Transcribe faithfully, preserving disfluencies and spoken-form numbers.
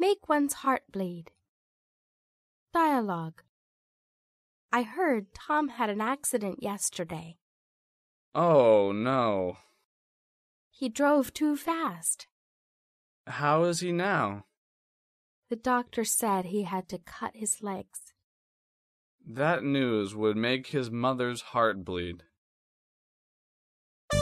make one's heart bleed. Dialogue. I heard Tom had an accident yesterday. Oh, no. He drove too fast. How is he now? The doctor said he had to cut his legs. That news would make his mother's heart bleed.